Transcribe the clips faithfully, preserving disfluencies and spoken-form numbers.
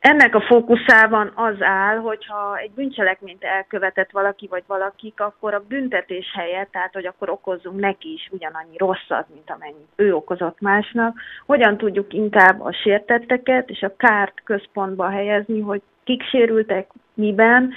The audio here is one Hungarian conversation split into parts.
Ennek a fókuszában az áll, hogyha egy bűncselekményt elkövetett valaki vagy valakik, akkor a büntetés helyett, tehát hogy akkor okozzunk neki is ugyanannyi rosszat, mint amennyit ő okozott másnak, hogyan tudjuk inkább a sértetteket és a kárt központba helyezni, hogy kik sérültek, miben,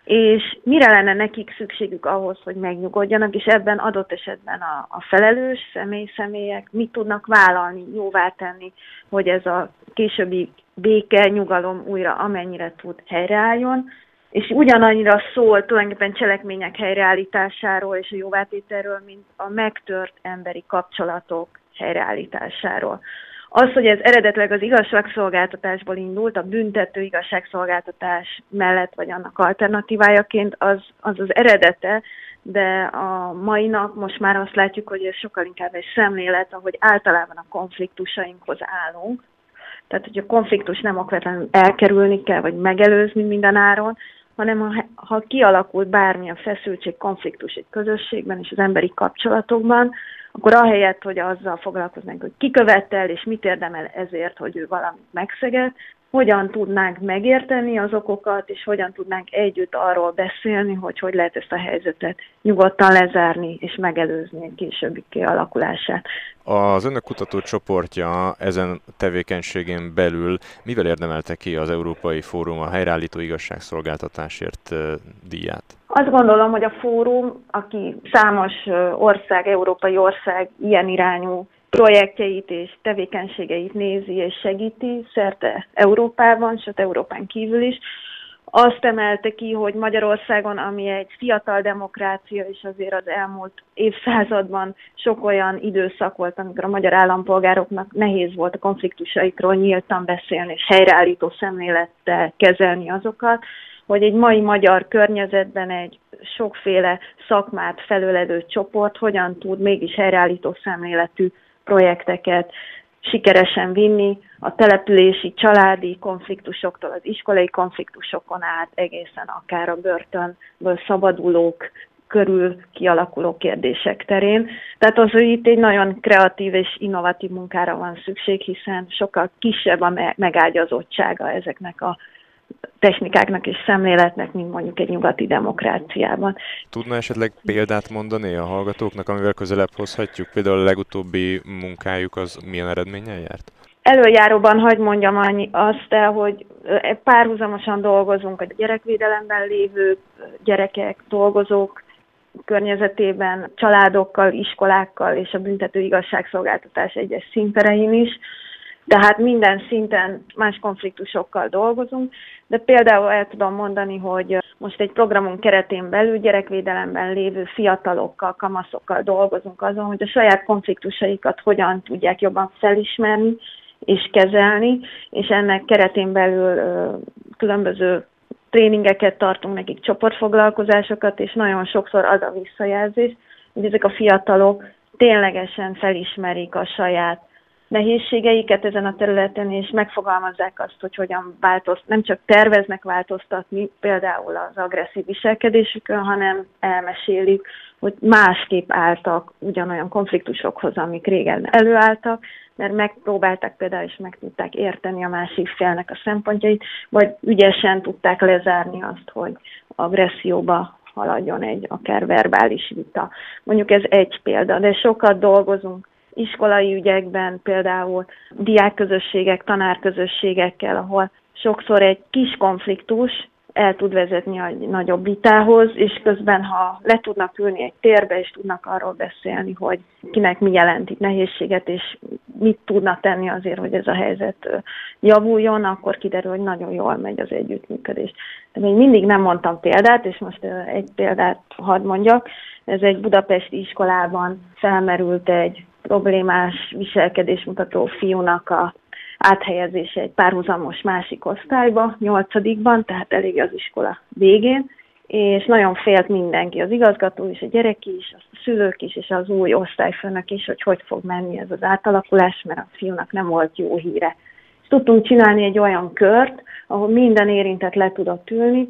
és mire lenne nekik szükségük ahhoz, hogy megnyugodjanak, és ebben adott esetben a, a felelős személy, személyek mit tudnak vállalni, jóvá tenni, hogy ez a későbbi béke, nyugalom újra amennyire tud helyreálljon, és ugyanannyira szól tulajdonképpen cselekmények helyreállításáról és a jóvátételről, mint a megtört emberi kapcsolatok helyreállításáról. Az, hogy ez eredetileg az igazságszolgáltatásból indult, a büntető igazságszolgáltatás mellett, vagy annak alternatívájaként, az az, az eredete, de a mai nap most már azt látjuk, hogy ez sokkal inkább egy szemlélet, ahogy általában a konfliktusainkhoz állunk. Tehát, hogy a konfliktus nem okvetlenül elkerülni kell, vagy megelőzni mindenáron, hanem ha, ha kialakult bármilyen feszültség, konfliktus egy közösségben és az emberi kapcsolatokban, akkor ahelyett, hogy azzal foglalkoznánk, hogy ki követel és mit érdemel ezért, hogy ő valamit megszegett, hogyan tudnánk megérteni az okokat, és hogyan tudnánk együtt arról beszélni, hogy hogy lehet ezt a helyzetet nyugodtan lezárni, és megelőzni egy későbbi kialakulását. Az önök kutatócsoportja ezen tevékenységén belül mivel érdemelte ki az Európai Fórum a helyreállító igazságszolgáltatásért díját? Azt gondolom, hogy a fórum, aki számos ország, európai ország ilyen irányú projektjeit és tevékenységeit nézi és segíti szerte Európában, sőt Európán kívül is, azt emelte ki, hogy Magyarországon, ami egy fiatal demokrácia, és azért az elmúlt évszázadban sok olyan időszak volt, amikor a magyar állampolgároknak nehéz volt a konfliktusaikról nyíltan beszélni, és helyreállító szemlélettel kezelni azokat, hogy egy mai magyar környezetben egy sokféle szakmát felölelő csoport hogyan tud mégis helyreállító szemléletű projekteket sikeresen vinni, a települési, családi konfliktusoktól az iskolai konfliktusokon át egészen akár a börtönből szabadulók körül kialakuló kérdések terén. Tehát az, hogy itt egy nagyon kreatív és innovatív munkára van szükség, hiszen sokkal kisebb a megágyazottsága ezeknek a technikáknak és szemléletnek, mint mondjuk egy nyugati demokráciában. Tudna esetleg példát mondani a hallgatóknak, amivel közelebb hozhatjuk? Például a legutóbbi munkájuk az milyen eredménnyel járt? Előjáróban hadd mondjam annyi azt el, hogy párhuzamosan dolgozunk a gyerekvédelemben lévő gyerekek, dolgozók környezetében, családokkal, iskolákkal és a büntető igazságszolgáltatás egyes szinterein is. Tehát minden szinten más konfliktusokkal dolgozunk, de például el tudom mondani, hogy most egy programunk keretén belül gyerekvédelemben lévő fiatalokkal, kamaszokkal dolgozunk azon, hogy a saját konfliktusaikat hogyan tudják jobban felismerni és kezelni, és ennek keretén belül ö, különböző tréningeket tartunk nekik, csoportfoglalkozásokat, és nagyon sokszor az a visszajelzés, hogy ezek a fiatalok ténylegesen felismerik a saját nehézségeiket ezen a területen, és megfogalmazzák azt, hogy hogyan változt, nem csak terveznek változtatni például az agresszív viselkedésükön, hanem elmesélik, hogy másképp álltak ugyanolyan konfliktusokhoz, amik régen előálltak, mert megpróbálták például is meg tudták érteni a másik félnek a szempontjait, vagy ügyesen tudták lezárni azt, hogy agresszióba haladjon egy akár verbális vita. Mondjuk ez egy példa, de sokat dolgozunk iskolai ügyekben, például diákközösségek, tanárközösségekkel, ahol sokszor egy kis konfliktus el tud vezetni a nagyobb vitához, és közben, ha le tudnak ülni egy térbe, és tudnak arról beszélni, hogy kinek mi jelent itt nehézséget, és mit tudnak tenni azért, hogy ez a helyzet javuljon, akkor kiderül, hogy nagyon jól megy az együttműködés. De még mindig nem mondtam példát, és most egy példát hadd mondjak. Ez egy budapesti iskolában felmerült egy problémás viselkedésmutató fiúnak a áthelyezése egy párhuzamos másik osztályba, nyolcadikban, tehát elég az iskola végén, és nagyon félt mindenki, az igazgató is, a gyerek is, a szülők is, és az új osztályfőnök is, hogy hogy fog menni ez az átalakulás, mert a fiúnak nem volt jó híre. És tudtunk csinálni egy olyan kört, ahol minden érintett le tudott ülni,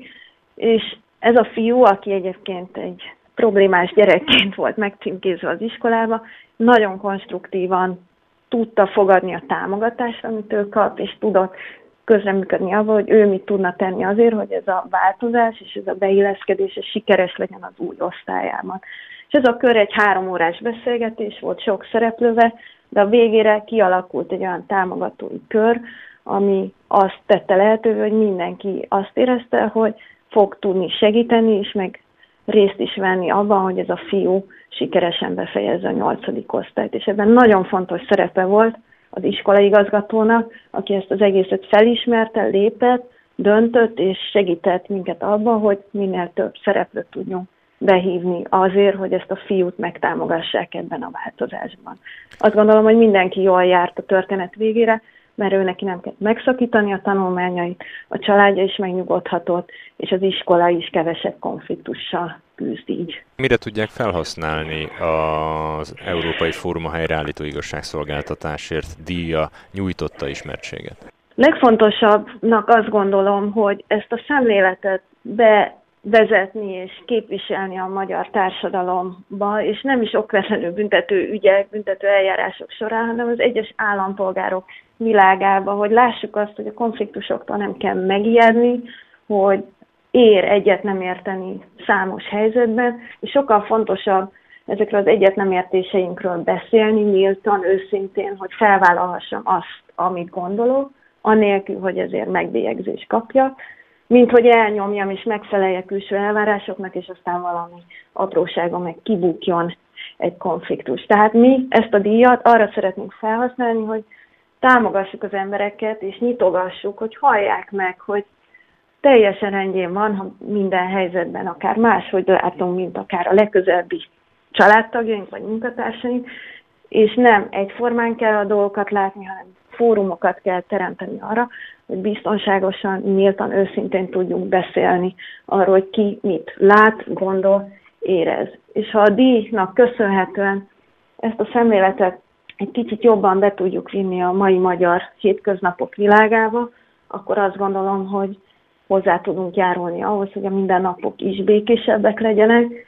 és ez a fiú, aki egyébként egy problémás gyerekként volt megcímkézve az iskolába, nagyon konstruktívan tudta fogadni a támogatást, amit ő kap, és tudott közreműködni avval, hogy ő mit tudna tenni azért, hogy ez a változás és ez a beilleszkedés sikeres legyen az új osztályában. És ez a kör egy három órás beszélgetés volt sok szereplővel, de a végére kialakult egy olyan támogatói kör, ami azt tette lehetővé, hogy mindenki azt érezte, hogy fog tudni segíteni, és meg részt is venni abban, hogy ez a fiú sikeresen befejezze a nyolcadik osztályt. És ebben nagyon fontos szerepe volt az iskolaigazgatónak, aki ezt az egészet felismerte, lépett, döntött és segített minket abban, hogy minél több szereplőt tudjunk behívni azért, hogy ezt a fiút megtámogassák ebben a változásban. Azt gondolom, hogy mindenki jól járt a történet végére, mert ő neki nem kell megszakítani a tanulmányait, a családja is megnyugodhatott, és az iskola is kevesebb konfliktussal küzd így. Mire tudják felhasználni az Európai Fórum a helyreállító igazságszolgáltatásért díja nyújtotta ismertséget? Legfontosabbnak azt gondolom, hogy ezt a szemléletet bevezetni és képviselni a magyar társadalomba, és nem is okvetlenül büntető ügyek, büntető eljárások során, hanem az egyes állampolgárok világába, hogy lássuk azt, hogy a konfliktusoktól nem kell megijedni, hogy ér egyet nem érteni számos helyzetben, és sokkal fontosabb ezekről az egyet nem értéseinkről beszélni, nyíltan, őszintén, hogy felvállalhassam azt, amit gondolok, anélkül, hogy ezért megbélyegzést kapjak, mint hogy elnyomjam és megfeleljek külső elvárásoknak, és aztán valami apróságon meg kibukjon egy konfliktus. Tehát mi ezt a díjat arra szeretnénk felhasználni, hogy támogassuk az embereket, és nyitogassuk, hogy hallják meg, hogy teljesen rendjén van, ha minden helyzetben akár máshogy látunk, mint akár a legközelebbi családtagjaink vagy munkatársaink, és nem egyformán kell a dolgokat látni, hanem fórumokat kell teremteni arra, hogy biztonságosan, nyíltan, őszintén tudjunk beszélni arról, hogy ki mit lát, gondol, érez. És ha a díjnak köszönhetően ezt a szemléletet egy kicsit jobban be tudjuk vinni a mai magyar hétköznapok világába, akkor azt gondolom, hogy hozzá tudunk járulni ahhoz, hogy a mindennapok is békésebbek legyenek,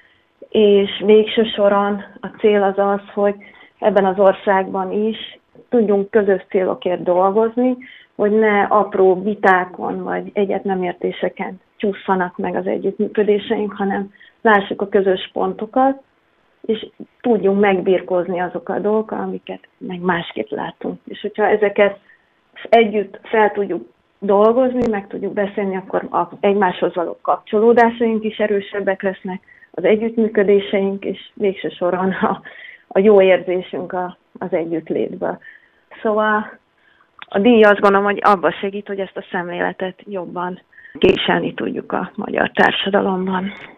és végső soron a cél az az, hogy ebben az országban is tudjunk közös célokért dolgozni, hogy ne apró vitákon vagy egyet nem értéseken csúszanak meg az együttműködéseink, hanem lássuk a közös pontokat, és tudjunk megbirkózni azokkal a dolgokkal, amiket meg másképp látunk. És hogyha ezeket együtt fel tudjuk dolgozni, meg tudjuk beszélni, akkor az egymáshoz való kapcsolódásaink is erősebbek lesznek, az együttműködéseink, és végső soron a, a jó érzésünk a, az együttlétből. Szóval a díj azt gondolom, hogy abban segít, hogy ezt a szemléletet jobban képviselni tudjuk a magyar társadalomban.